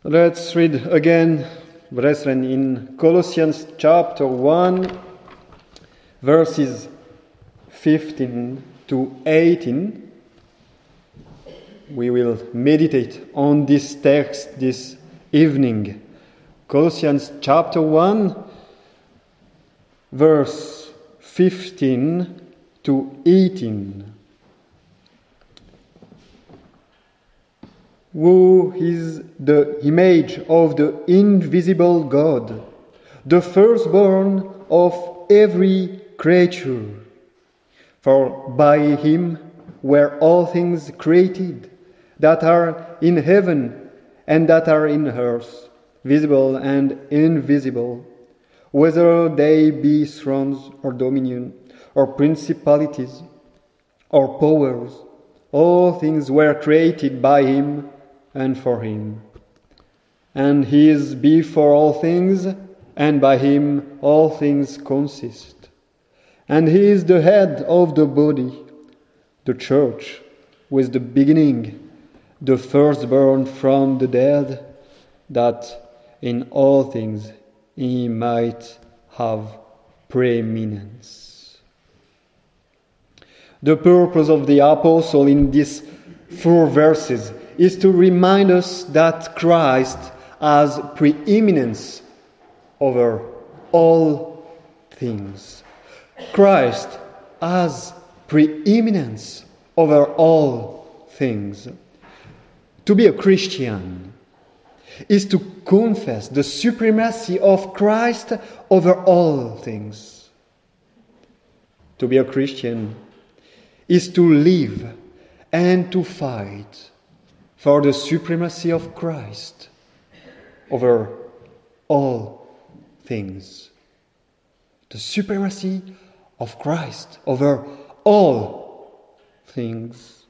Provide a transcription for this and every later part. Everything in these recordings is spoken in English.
Let's read again, brethren, in Colossians chapter 1, verses 15 to 18. We will meditate on this text this evening. Colossians chapter 1, verse 15 to 18. Who is the image of the invisible God, the firstborn of every creature. For by him were all things created, that are in heaven and that are in earth, visible and invisible, whether they be thrones or dominion, or principalities, or powers. All things were created by him and for him. And he is before all things, and by him all things consist. And he is the head of the body, the church, who is the beginning, the firstborn from the dead, that in all things he might have preeminence. The purpose of the apostle in these 4 verses is to remind us that Christ has preeminence over all things. Christ has preeminence over all things. To be a Christian is to confess the supremacy of Christ over all things. To be a Christian is to live and to fight for the supremacy of Christ over all things. The supremacy of Christ over all things.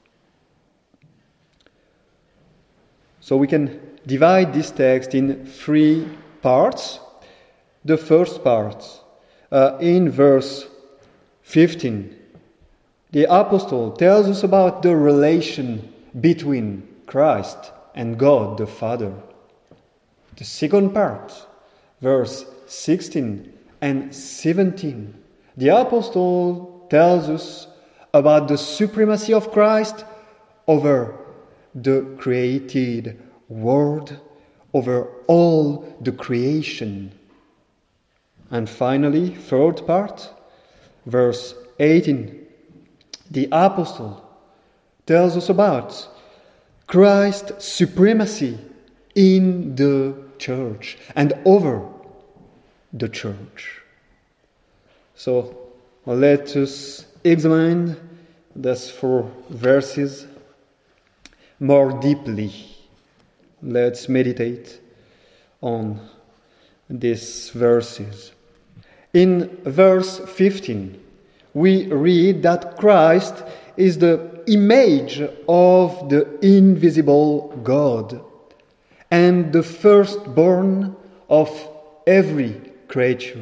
So we can divide this text in 3 parts. The first part, in verse 15, the apostle tells us about the relation between Christ and God the Father. The second part, verse 16 and 17, the apostle tells us about the supremacy of Christ over the created world, over all the creation. And finally, third part, verse 18, the apostle tells us about Christ's supremacy in the church and over the church. So let us examine these 4 verses more deeply. Let's meditate on these verses. In verse 15, we read that Christ is the image of the invisible God and the firstborn of every creature.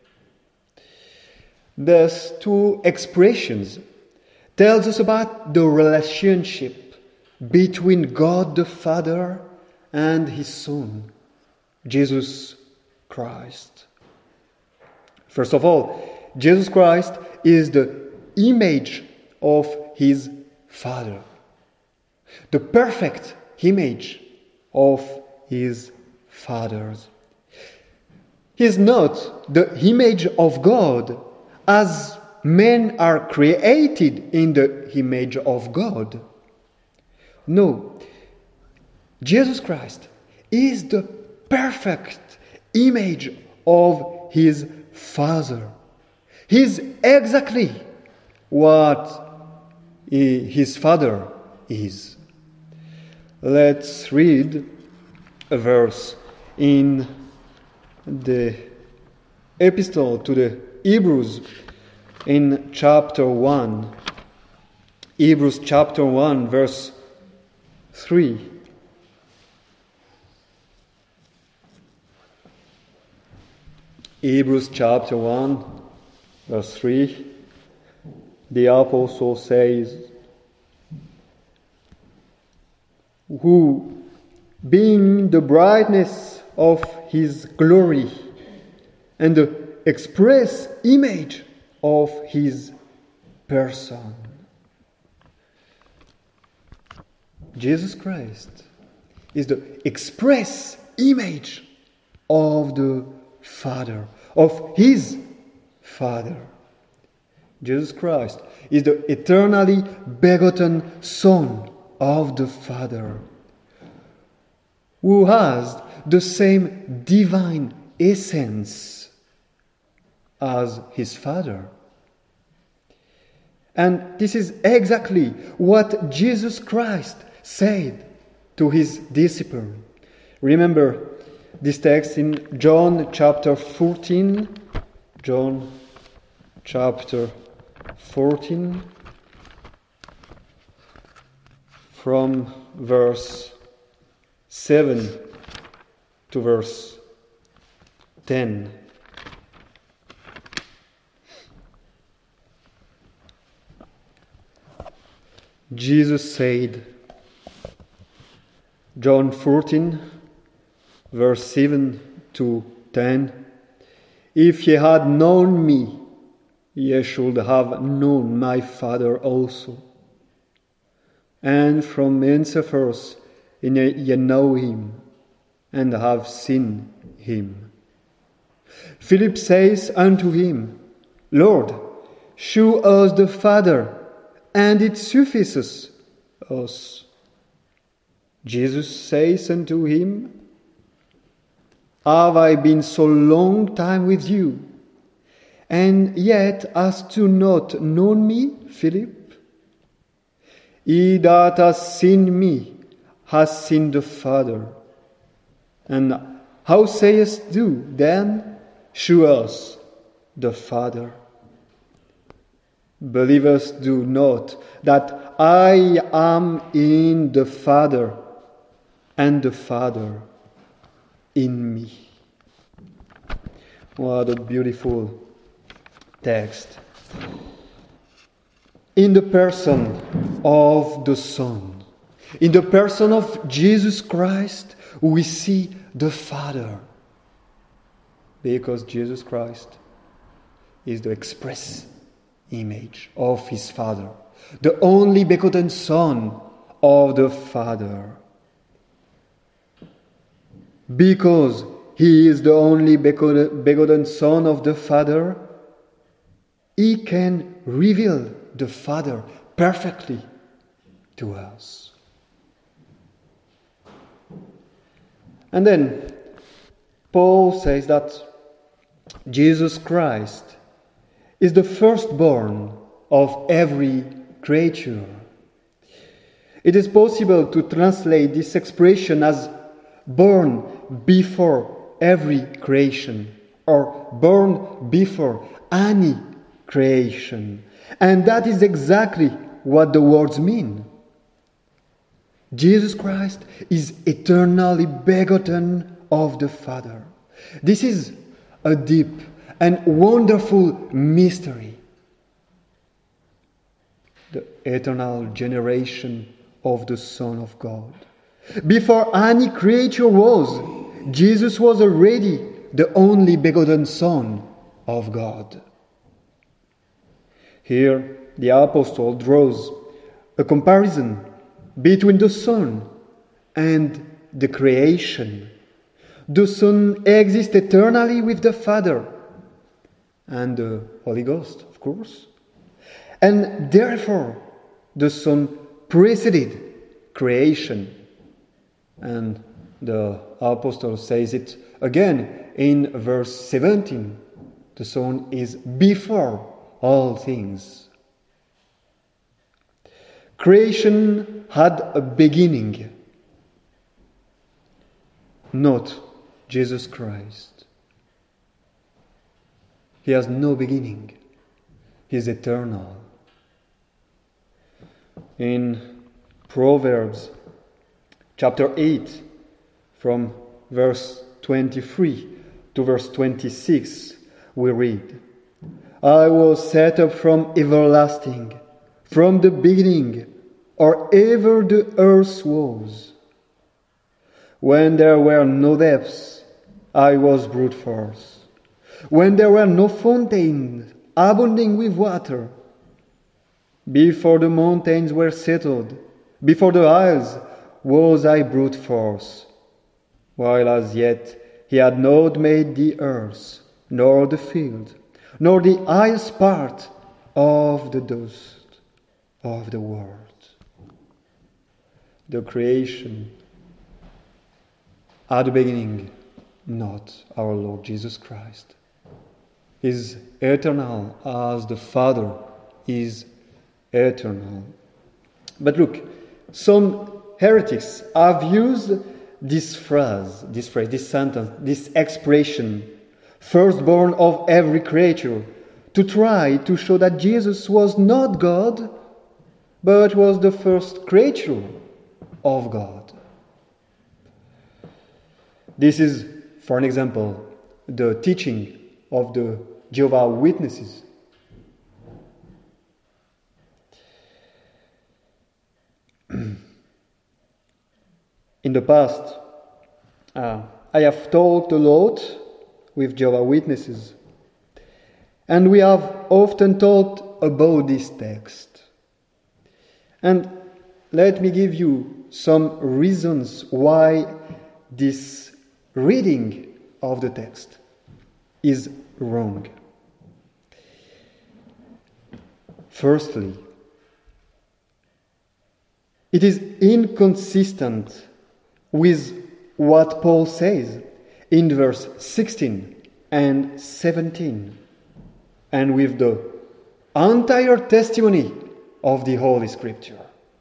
These 2 expressions tells us about the relationship between God the Father and his Son, Jesus Christ. First of all, Jesus Christ is the image of his Father, the perfect image of his Father. He is not the image of God, as men are created in the image of God. No, Jesus Christ is the perfect image of his Father. He is exactly what his Father is. Let's read a verse in the epistle to the Hebrews in chapter 1. Hebrews chapter 1, verse 3. Hebrews chapter 1, verse 3. The apostle says, who being the brightness of his glory and the express image of his person. Jesus Christ is the express image of the Father, of his Father. Jesus Christ is the eternally begotten Son of the Father, who has the same divine essence as his Father. And this is exactly what Jesus Christ said to his disciples. Remember this text in John chapter 14. John chapter 14, from verse 7 to verse 10. Jesus said, John 14, verse 7 to 10, "If ye had known me, ye should have known my Father also. And from henceforth ye know him, and have seen him." Philip says unto him, "Lord, shew us the Father, and it suffices us." Jesus says unto him, "Have I been so long time with you, and yet hast thou not known me, Philip? He that has seen me has seen the Father. And how sayest thou then, shew us the Father? Believest thou not that I am in the Father, and the Father in me?" What a beautiful text. In the person of the Son, in the person of Jesus Christ, we see the Father, because Jesus Christ is the express image of his Father, the only begotten Son of the Father. Because he is the only begotten Son of the Father, he can reveal the Father perfectly to us. And then Paul says that Jesus Christ is the firstborn of every creature. It is possible to translate this expression as born before every creation, or born before any creation. And that is exactly what the words mean. Jesus Christ is eternally begotten of the Father. This is a deep and wonderful mystery. The eternal generation of the Son of God. Before any creature was, Jesus was already the only begotten Son of God. Here, the apostle draws a comparison between the Son and the creation. The Son exists eternally with the Father and the Holy Ghost, of course. And therefore, the Son preceded creation. And the apostle says it again in verse 17. The Son is before all things. Creation had a beginning, not Jesus Christ. He has no beginning. He is eternal. In Proverbs chapter 8, from verse 23 to verse 26, we read, "I was set up from everlasting, from the beginning, or ever the earth was. When there were no depths, I was brute force. When there were no fountains abounding with water, before the mountains were settled, before the isles, was I brute force, while as yet he had not made the earth, nor the field, nor the highest part of the dust of the world. The creation at the beginning, not our Lord Jesus Christ, is eternal as the Father is eternal. But look, some heretics have used this phrase, this sentence, this expression, firstborn of every creature, to try to show that Jesus was not God, but was the first creature of God. This is, for an example, the teaching of the Jehovah's Witnesses. In the past, I have talked a lot with Jehovah's Witnesses, and we have often talked about this text. And let me give you some reasons why this reading of the text is wrong. Firstly, it is inconsistent with what Paul says in verse 16 and 17, and with the entire testimony of the Holy Scripture.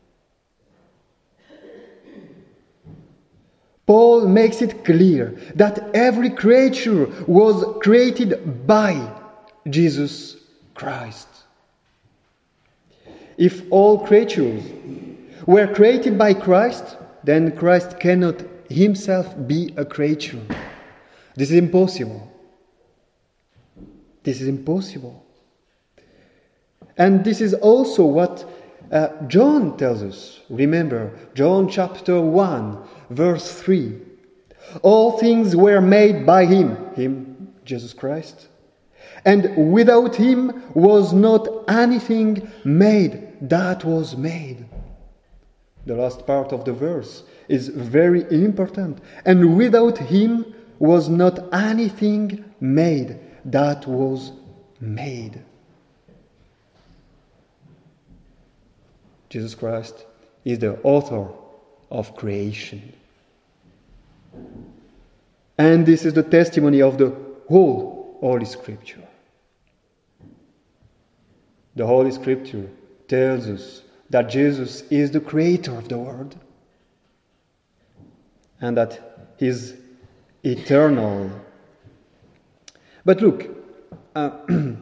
Paul makes it clear that every creature was created by Jesus Christ. If all creatures were created by Christ, then Christ cannot himself be a creature. This is impossible. This is impossible. And this is also what John tells us. Remember, John chapter 1, verse 3. All things were made by him, Jesus Christ. And without him was not anything made that was made. The last part of the verse is very important. And without him was not anything made that was made. Jesus Christ is the author of creation. And this is the testimony of the whole Holy Scripture. The Holy Scripture tells us that Jesus is the creator of the world and that he is eternal. But look, the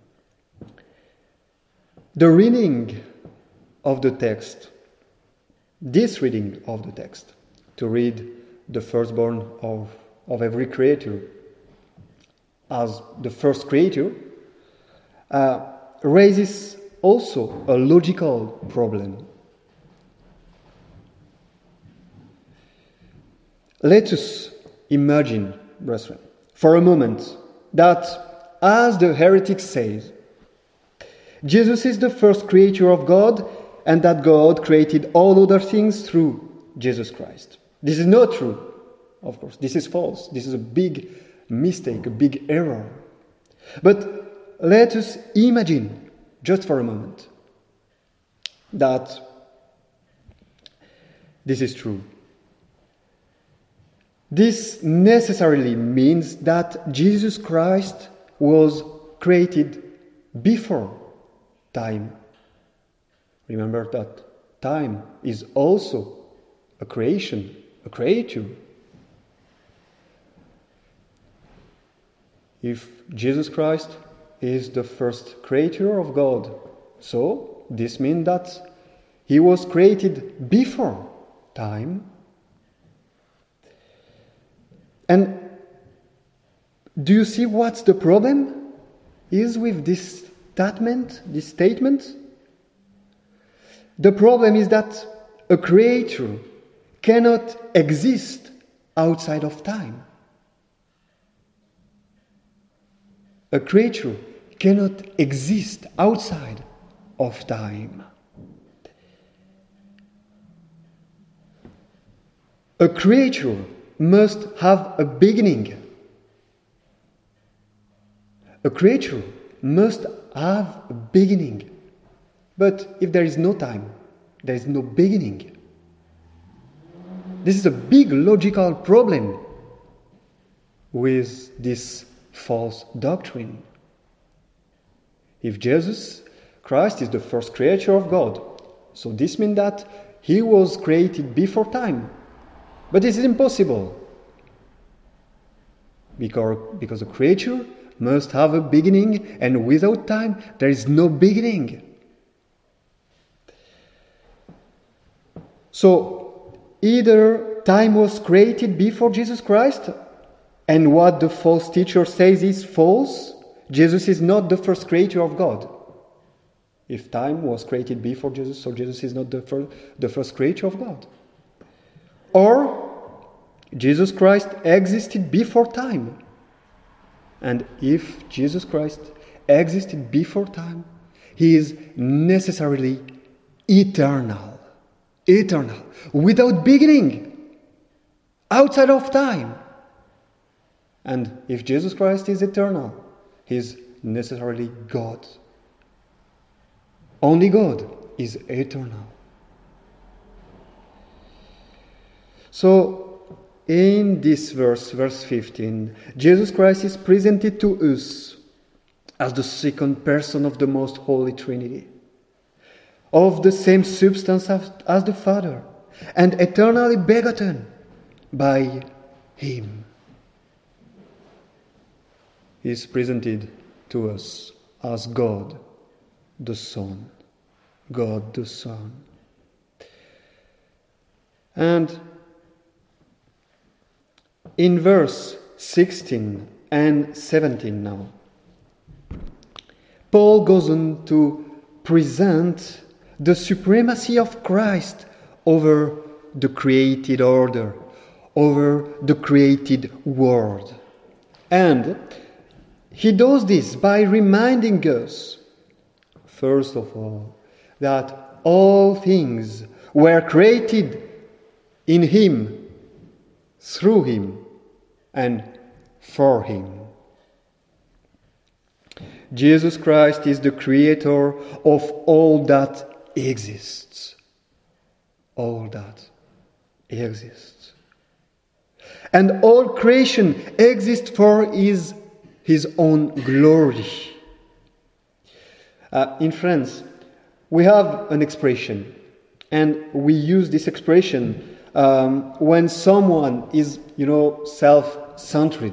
reading of the text, this reading of the text, to read the firstborn of every creature as the first creature, raises also a logical problem. Let us imagine, brethren, for a moment, that, as the heretic says, Jesus is the first creature of God, and that God created all other things through Jesus Christ. This is not true, of course. This is false. This is a big mistake, a big error. But let us imagine, just for a moment, that this is true. This necessarily means that Jesus Christ was created before time. Remember that time is also a creation, a creature. If Jesus Christ is the first creator of God, so this means that he was created before time. And do you see what's the problem is with this statement? The problem is that a creature cannot exist outside of time. A creature cannot exist outside of time. A creature must have a beginning. A creature must have a beginning. But if there is no time, there is no beginning. This is a big logical problem with this false doctrine. If Jesus Christ is the first creature of God, so this means that he was created before time. But this is impossible. Because a creature must have a beginning, and without time there is no beginning. So, either time was created before Jesus Christ, and what the false teacher says is false. Jesus is not the first creator of God. If time was created before Jesus, so Jesus is not the first creator of God. Or, Jesus Christ existed before time. And if Jesus Christ existed before time, he is necessarily eternal. Eternal. Without beginning. Outside of time. And if Jesus Christ is eternal, he is necessarily God. Only God is eternal. So, in this verse 15, Jesus Christ is presented to us as the second person of the Most Holy Trinity, of the same substance as the Father, and eternally begotten by Him. He is presented to us as God the Son. God the Son. And in verse 16 and 17 now, Paul goes on to present the supremacy of Christ over the created order, over the created world. And he does this by reminding us, first of all, that all things were created in Him, through Him, and for Him. Jesus Christ is the creator of all that exists. All that exists. And all creation exists for His own glory. In France, we have an expression, and we use this expression when someone is, self-centered.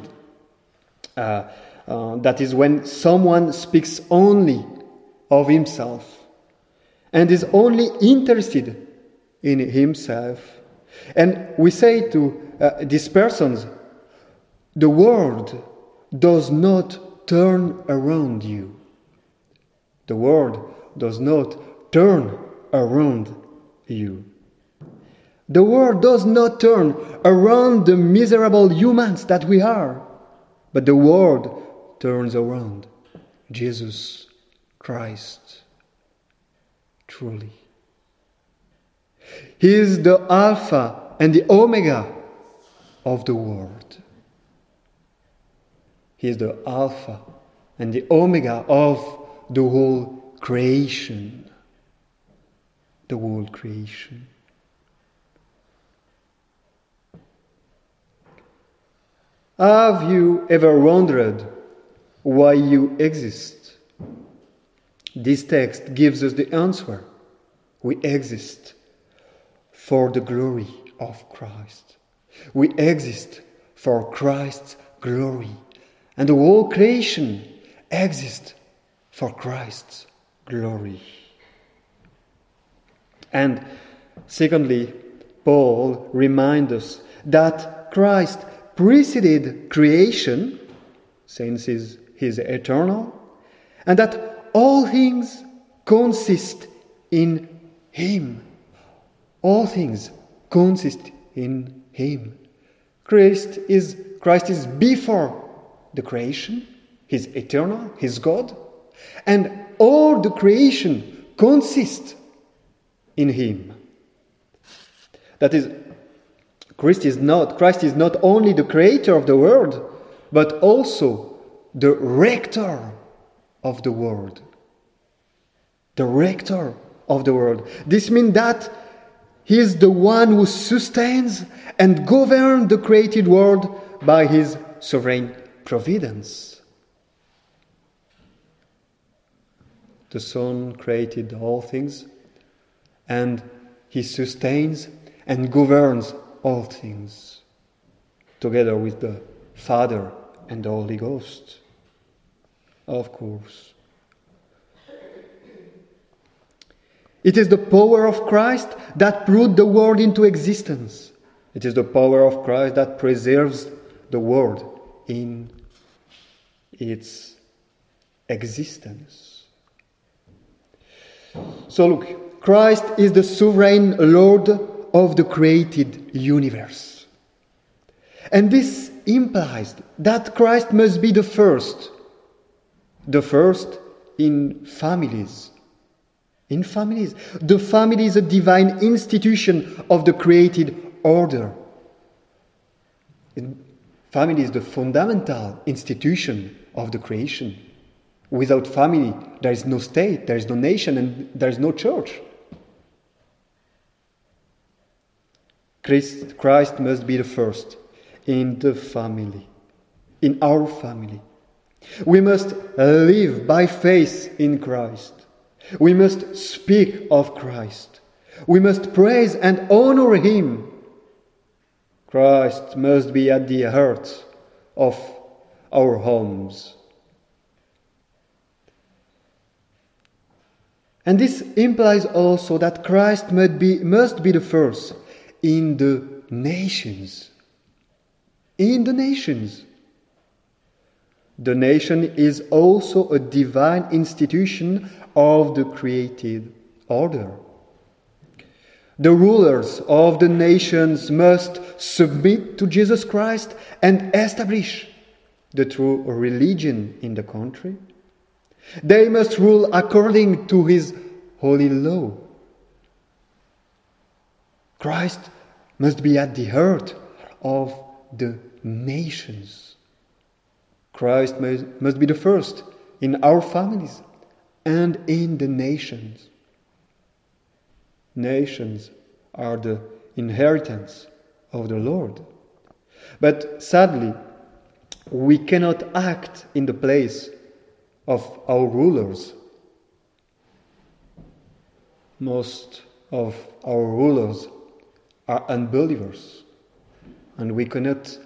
That is when someone speaks only of himself and is only interested in himself. And we say to these persons, the world does not turn around you. The world does not turn around you. The world does not turn around the miserable humans that we are, but the world turns around Jesus Christ. Truly. He is the Alpha and the Omega of the world. He is the Alpha and the Omega of the whole creation. The whole creation. Have you ever wondered why you exist? This text gives us the answer. We exist for the glory of Christ. We exist for Christ's glory. And the whole creation exists for Christ's glory. And secondly, Paul reminds us that Christ preceded creation, since he is eternal, and that all things consist in Him. All things consist in Him. Christ is before the creation, He's eternal, He's God, and all the creation consists in Him. That is, Christ is not only the creator of the world, but also the rector of the world. The rector of the world. This means that He is the one who sustains and governs the created world by His sovereign providence. The Son created all things, and He sustains and governs all things, together with the Father and the Holy Ghost, of course. It is the power of Christ that brought the world into existence. It is the power of Christ that preserves the world in its existence. So look, Christ is the sovereign Lord of the created universe. And this implies that Christ must be the first in families. In families. The family is a divine institution of the created order. Family is the fundamental institution of the creation. Without family, there is no state, there is no nation, and there is no church. Christ must be the first in the family, in our family. We must live by faith in Christ. We must speak of Christ. We must praise and honor Him. Christ must be at the heart of our homes. And this implies also that Christ must be the first in the nations. In the nations. The nation is also a divine institution of the created order. The rulers of the nations must submit to Jesus Christ and establish the true religion in the country. They must rule according to His holy law. Christ must be at the heart of the nations. Christ must be the first in our families and in the nations. Nations are the inheritance of the Lord. But sadly, we cannot act in the place of our rulers. Most of our rulers are unbelievers, and we cannot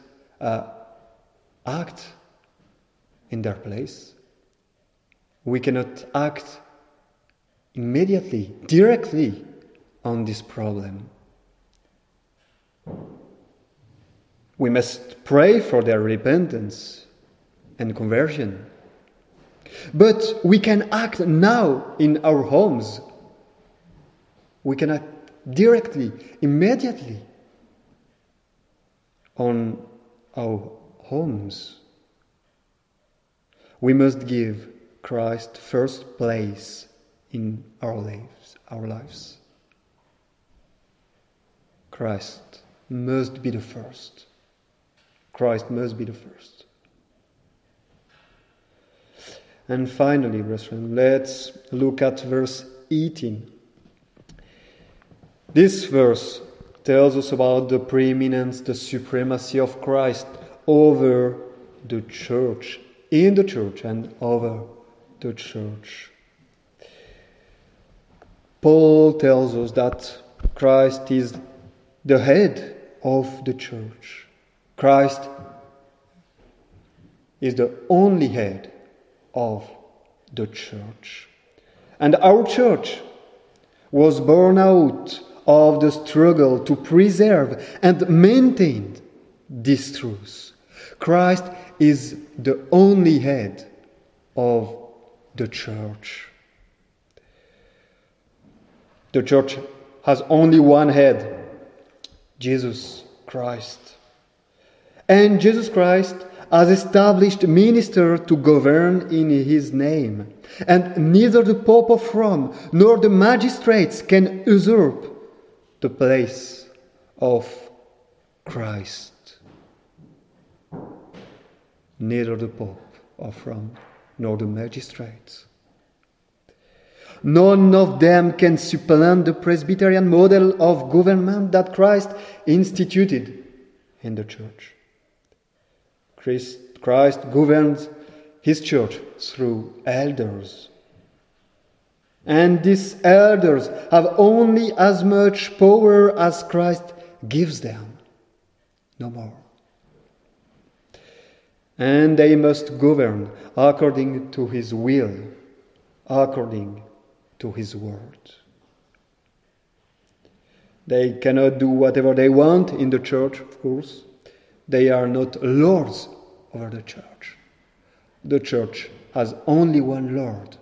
act in their place. We cannot act immediately, directly on this problem. We must pray for their repentance and conversion. But we can act now in our homes. We can act directly, immediately on our homes. We must give Christ first place in our lives. Christ must be the first. Christ must be the first. And finally, brethren, let's look at verse 18. This verse tells us about the preeminence, the supremacy of Christ over the church, in the church and over the church. Paul tells us that Christ is the head of the church. Christ is the only head of the church. And our church was born out of the struggle to preserve and maintain this truth. Christ is the only head of the church. The church has only one head, Jesus Christ. And Jesus Christ has established ministers to govern in his name. And neither the Pope of Rome nor the magistrates can usurp the place of Christ. Neither the Pope of Rome nor the magistrates. None of them can supplant the Presbyterian model of government that Christ instituted in the Church. Christ governs his Church through elders. And these elders have only as much power as Christ gives them, no more. And they must govern according to his will, according to his word. They cannot do whatever they want in the Church, of course. They are not lords over the Church. The Church has only one Lord,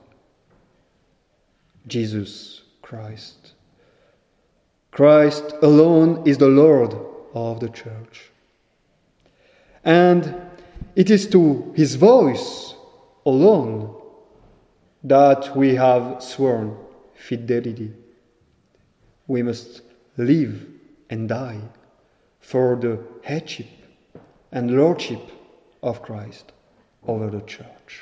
Jesus Christ. Christ alone is the Lord of the Church. And it is to his voice alone that we have sworn fidelity. We must live and die for the headship and lordship of Christ over the Church.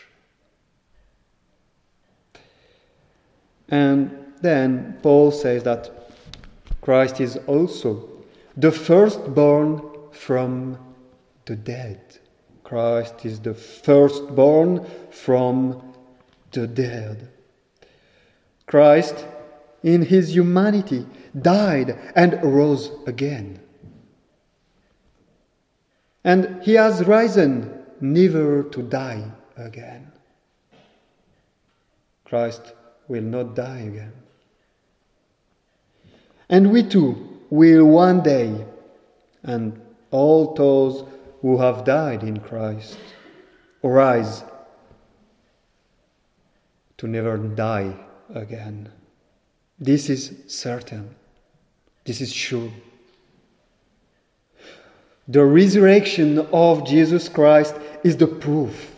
And then Paul says that Christ is also the firstborn from the dead. Christ is the firstborn from the dead. Christ, in his humanity, died and rose again. And he has risen never to die again. Christ will not die again. And we too will one day, and all those who have died in Christ, arise to never die again. This is certain. This is sure. The resurrection of Jesus Christ is the proof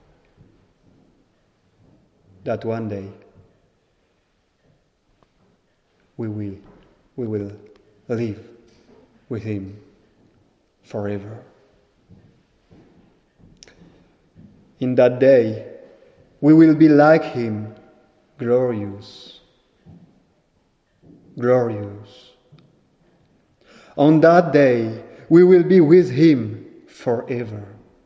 that one day we will live with him forever. In that day, we will be like him, glorious. Glorious. On that day, we will be with him forever.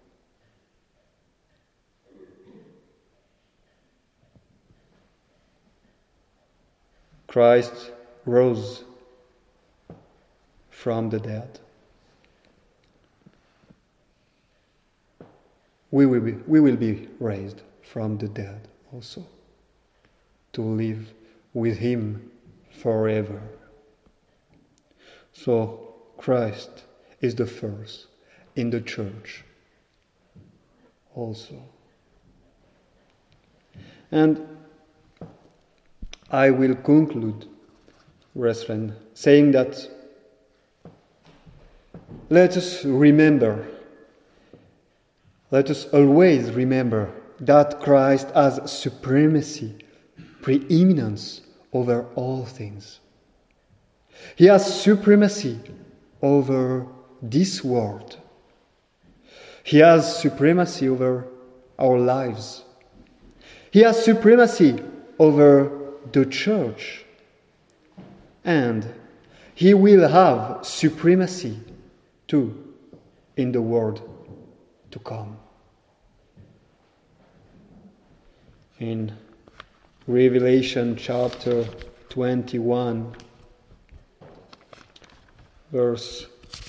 Christ rose from the dead. We will be raised from the dead also, to live with him forever. So Christ is the first in the Church also. And I will conclude, brethren, saying that let us always remember that Christ has supremacy, preeminence over all things. He has supremacy over this world. He has supremacy over our lives. He has supremacy over the Church. And he will have supremacy too in the world to come. In Revelation chapter 21, verse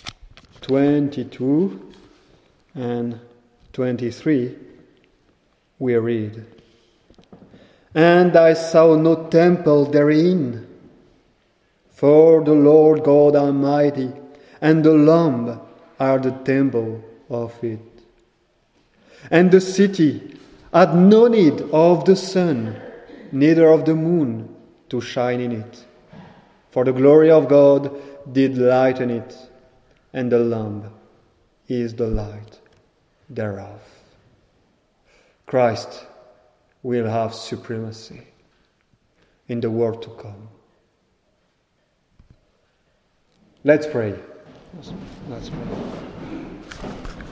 22 and 23, we read, "And I saw no temple therein, for the Lord God Almighty and the Lamb are the temple of it. And the city had no need of the sun, neither of the moon, to shine in it. For the glory of God did lighten it, and the Lamb is the light thereof. Christ will have supremacy in the world to come. Let's pray. Let's pray.